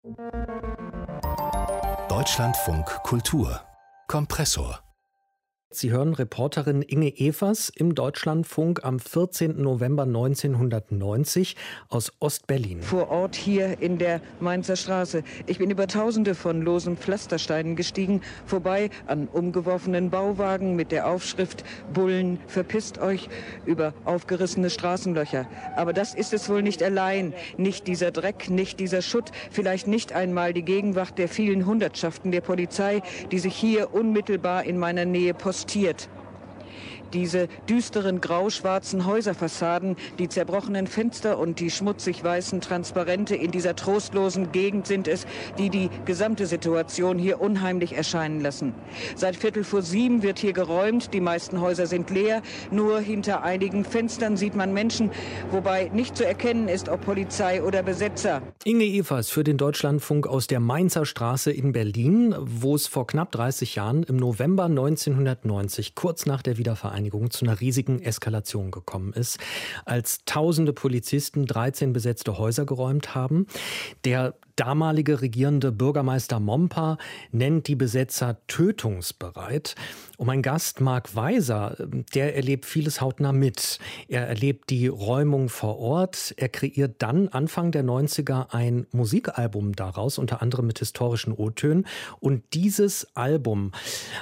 Deutschlandfunk Kultur Kompressor. Sie hören Reporterin Inge Evers im Deutschlandfunk am 14. November 1990 aus Ostberlin. Vor Ort hier in der Mainzer Straße. Ich bin über Tausende von losen Pflastersteinen gestiegen, vorbei an umgeworfenen Bauwagen mit der Aufschrift Bullen, verpisst euch, über aufgerissene Straßenlöcher. Aber das ist es wohl nicht allein. Nicht dieser Dreck, nicht dieser Schutt, vielleicht nicht einmal die Gegenwart der vielen Hundertschaften der Polizei, die sich hier unmittelbar in meiner Nähe postiert. Diese düsteren grau-schwarzen Häuserfassaden, die zerbrochenen Fenster und die schmutzig weißen Transparente in dieser trostlosen Gegend sind es, die die gesamte Situation hier unheimlich erscheinen lassen. Seit 6:15 wird hier geräumt, die meisten Häuser sind leer, nur hinter einigen Fenstern sieht man Menschen, wobei nicht zu erkennen ist, ob Polizei oder Besetzer. Inge Evers für den Deutschlandfunk aus der Mainzer Straße in Berlin, wo es vor knapp 30 Jahren im November 1990, kurz nach der Wiedervereinigung, zu einer riesigen Eskalation gekommen ist, als tausende Polizisten 13 besetzte Häuser geräumt haben. Der damalige regierende Bürgermeister Momper nennt die Besetzer tötungsbereit. Und mein Gast Marc Weiser, der erlebt vieles hautnah mit. Er erlebt die Räumung vor Ort. Er kreiert dann Anfang der 90er ein Musikalbum daraus, unter anderem mit historischen O-Tönen. Und dieses Album,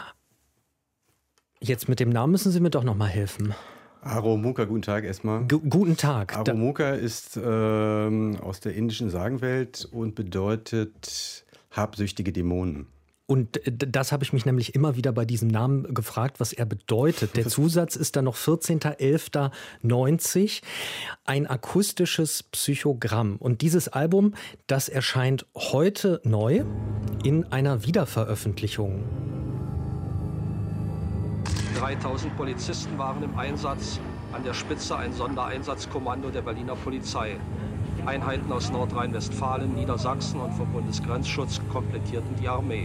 jetzt mit dem Namen müssen Sie mir doch noch mal helfen. Aro Mukha, guten Tag erstmal. Guten Tag. Aro Mukha ist aus der indischen Sagenwelt und bedeutet habsüchtige Dämonen. Und das habe ich mich nämlich immer wieder bei diesem Namen gefragt, was er bedeutet. Der Zusatz ist dann noch 14.11.90, ein akustisches Psychogramm. Und dieses Album, das erscheint heute neu in einer Wiederveröffentlichung. 3000 Polizisten waren im Einsatz, an der Spitze ein Sondereinsatzkommando der Berliner Polizei. Einheiten aus Nordrhein-Westfalen, Niedersachsen und vom Bundesgrenzschutz komplettierten die Armee.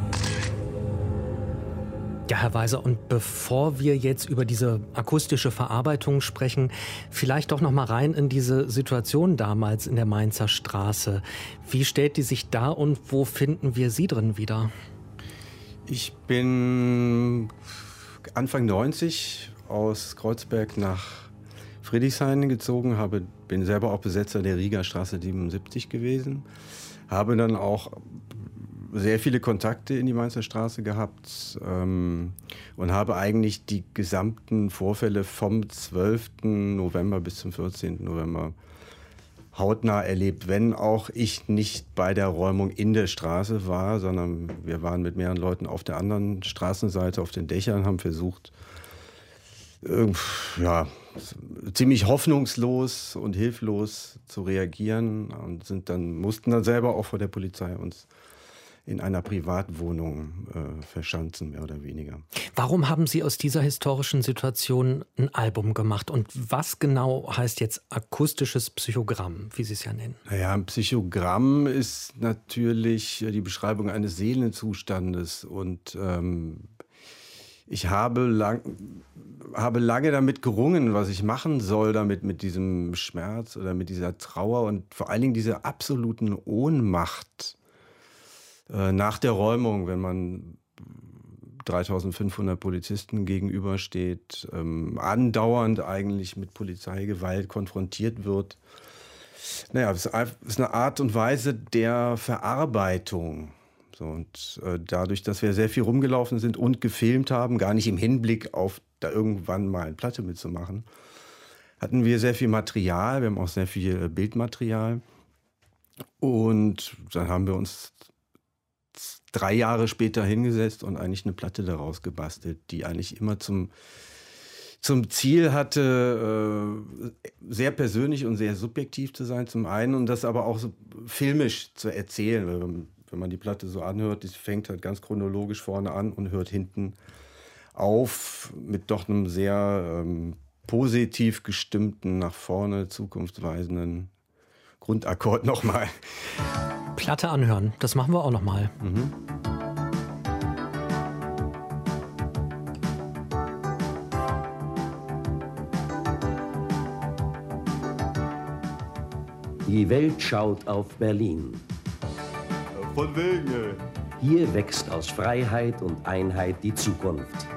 Ja, Herr Weiser, und bevor wir jetzt über diese akustische Verarbeitung sprechen, vielleicht doch noch mal rein in diese Situation damals in der Mainzer Straße. Wie stellt die sich dar und wo finden wir Sie drin wieder? Ich bin Anfang 90 aus Kreuzberg nach Friedrichshain gezogen, bin selber auch Besetzer der Rieger Straße 77 gewesen, habe dann auch sehr viele Kontakte in die Mainzer Straße gehabt und habe eigentlich die gesamten Vorfälle vom 12. November bis zum 14. November hautnah erlebt, wenn auch ich nicht bei der Räumung in der Straße war, sondern wir waren mit mehreren Leuten auf der anderen Straßenseite, auf den Dächern, haben versucht, ziemlich hoffnungslos und hilflos zu reagieren und mussten dann selber auch vor der Polizei uns in einer Privatwohnung verschanzen, mehr oder weniger. Warum haben Sie aus dieser historischen Situation ein Album gemacht? Und was genau heißt jetzt akustisches Psychogramm, wie Sie es ja nennen? Naja, ein Psychogramm ist natürlich die Beschreibung eines Seelenzustandes. Und ich habe lange damit gerungen, was ich machen soll damit, mit diesem Schmerz oder mit dieser Trauer und vor allen Dingen dieser absoluten Ohnmacht nach der Räumung, wenn man 3500 Polizisten gegenübersteht, andauernd eigentlich mit Polizeigewalt konfrontiert wird. Naja, es ist eine Art und Weise der Verarbeitung. So, und dadurch, dass wir sehr viel rumgelaufen sind und gefilmt haben, gar nicht im Hinblick auf da irgendwann mal eine Platte mitzumachen, hatten wir sehr viel Material, wir haben auch sehr viel Bildmaterial. Und dann haben wir uns 3 Jahre später hingesetzt und eigentlich eine Platte daraus gebastelt, die eigentlich immer zum Ziel hatte, sehr persönlich und sehr subjektiv zu sein zum einen und das aber auch so filmisch zu erzählen. Wenn man die Platte so anhört, die fängt halt ganz chronologisch vorne an und hört hinten auf mit doch einem sehr positiv gestimmten, nach vorne zukunftsweisenden Grundakkord nochmal. Platte anhören, das machen wir auch nochmal. Mhm. Die Welt schaut auf Berlin. von wegen, ey. Hier wächst aus Freiheit und Einheit die Zukunft.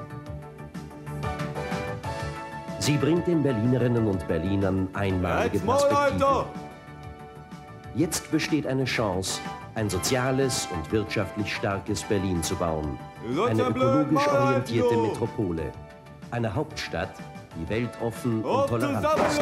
Sie bringt den Berlinerinnen und Berlinern einmalige Perspektiven. Jetzt besteht eine Chance, ein soziales und wirtschaftlich starkes Berlin zu bauen. Eine ökologisch orientierte Metropole. Eine Hauptstadt, die weltoffen und tolerant ist.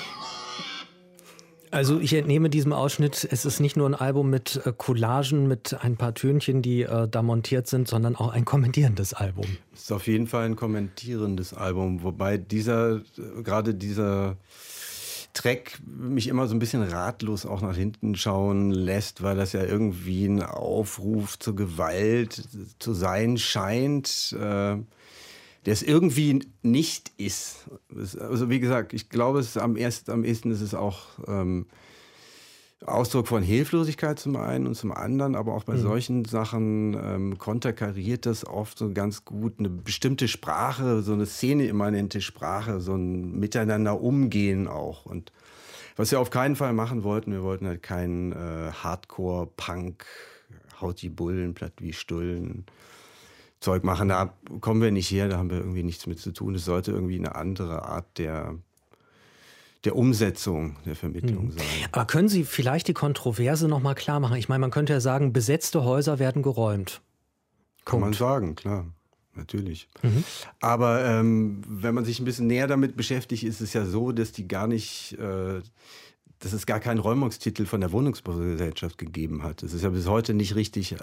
Also ich entnehme diesem Ausschnitt, es ist nicht nur ein Album mit Collagen, mit ein paar Tönchen, die da montiert sind, sondern auch ein kommentierendes Album. Es ist auf jeden Fall ein kommentierendes Album, wobei gerade dieser Track mich immer so ein bisschen ratlos auch nach hinten schauen lässt, weil das ja irgendwie ein Aufruf zur Gewalt zu sein scheint, der es irgendwie nicht ist. Also wie gesagt, ich glaube, es ist am ehesten ist es auch Ausdruck von Hilflosigkeit zum einen und zum anderen, aber auch bei solchen Sachen konterkariert das oft so ganz gut eine bestimmte Sprache, so eine szeneimmanente Sprache, so ein Miteinander umgehen auch. Und was wir auf keinen Fall machen wollten, wir wollten halt keinen Hardcore-Punk, haut die Bullen platt wie Stullen Zeug machen. Da kommen wir nicht her, da haben wir irgendwie nichts mit zu tun. Es sollte irgendwie eine andere Art der Umsetzung, der Vermittlung sein. Aber können Sie vielleicht die Kontroverse noch mal klar machen? Ich meine, man könnte ja sagen, besetzte Häuser werden geräumt. Kann man sagen, klar, natürlich. Aber wenn man sich ein bisschen näher damit beschäftigt, ist es ja so, dass die gar nicht, dass es gar keinen Räumungstitel von der Wohnungsbaugesellschaft gegeben hat. Es ist ja bis heute nicht richtig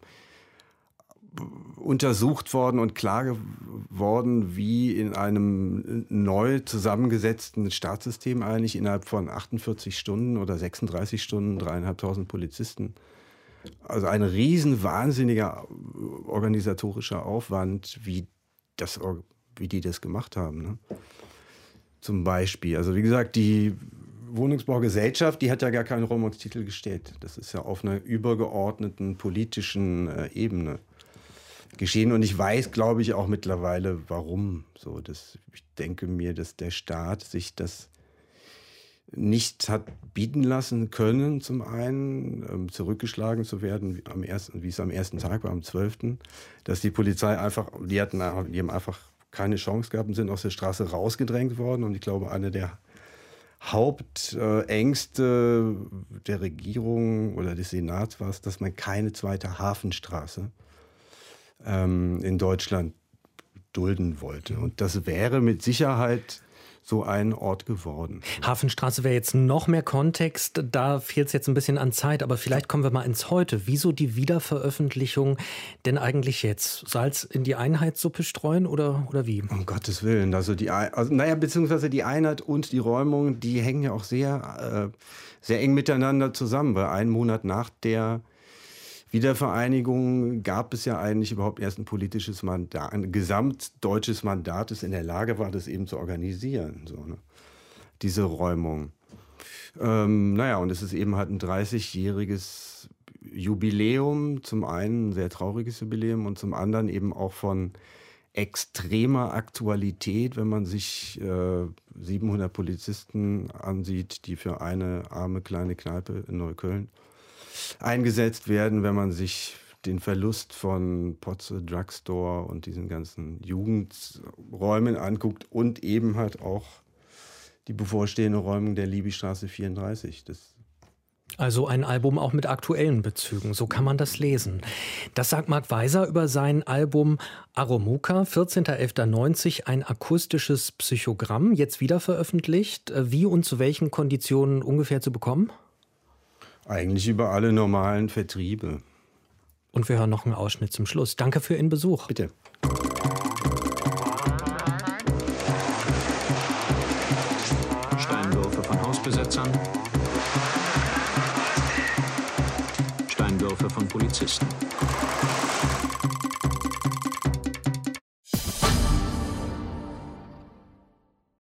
untersucht worden und klar geworden, wie in einem neu zusammengesetzten Staatssystem eigentlich innerhalb von 48 Stunden oder 36 Stunden 3.500 Polizisten, also ein riesen wahnsinniger organisatorischer Aufwand, wie die das gemacht haben. Ne? Zum Beispiel, also wie gesagt, die Wohnungsbaugesellschaft, die hat ja gar keinen Räumungstitel gestellt. Das ist ja auf einer übergeordneten politischen Ebene geschehen. Und ich weiß, glaube ich, auch mittlerweile, warum. Ich denke mir, dass der Staat sich das nicht hat bieten lassen können, zum einen zurückgeschlagen zu werden, wie es am ersten Tag war, am 12., dass die Polizei einfach, die haben einfach keine Chance gehabt und sind aus der Straße rausgedrängt worden. Und ich glaube, eine der Hauptängste der Regierung oder des Senats war es, dass man keine zweite Hafenstraße in Deutschland dulden wollte. Und das wäre mit Sicherheit so ein Ort geworden. Hafenstraße wäre jetzt noch mehr Kontext. Da fehlt es jetzt ein bisschen an Zeit. Aber vielleicht kommen wir mal ins Heute. Wieso die Wiederveröffentlichung denn eigentlich jetzt? Salz in die Einheitssuppe streuen oder wie? Um Gottes Willen. Beziehungsweise die Einheit und die Räumung, die hängen ja auch sehr, sehr eng miteinander zusammen. Weil einen Monat nach der Wiedervereinigung gab es ja eigentlich überhaupt erst ein politisches Mandat, ein gesamtdeutsches Mandat, das in der Lage war, das eben zu organisieren, diese Räumung. Und es ist eben halt ein 30-jähriges Jubiläum, zum einen ein sehr trauriges Jubiläum und zum anderen eben auch von extremer Aktualität, wenn man sich 700 Polizisten ansieht, die für eine arme kleine Kneipe in Neukölln eingesetzt werden, wenn man sich den Verlust von Potze Drugstore und diesen ganzen Jugendräumen anguckt und eben halt auch die bevorstehende Räumung der Liebigstraße 34. Also ein Album auch mit aktuellen Bezügen, so kann man das lesen. Das sagt Marc Weiser über sein Album Aromuka, 14.11.90, ein akustisches Psychogramm, jetzt wieder veröffentlicht. Wie und zu welchen Konditionen ungefähr zu bekommen? Eigentlich über alle normalen Vertriebe. Und wir hören noch einen Ausschnitt zum Schluss. Danke für Ihren Besuch. Bitte. Steinwürfe von Hausbesetzern. Steinwürfe von Polizisten.